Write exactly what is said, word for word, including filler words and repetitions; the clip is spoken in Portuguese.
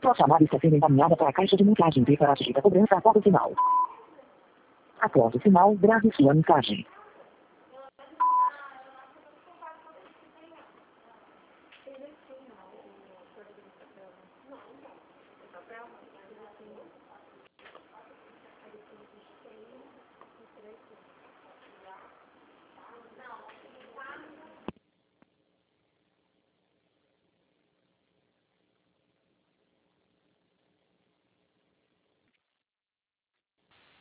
Sua chamada está sendo encaminhada para a caixa de mensagem preparada para cobrança após o sinal. Após o sinal, grave sua mensagem. Não, não, não, não, não, não, não, não, não, não, não, não,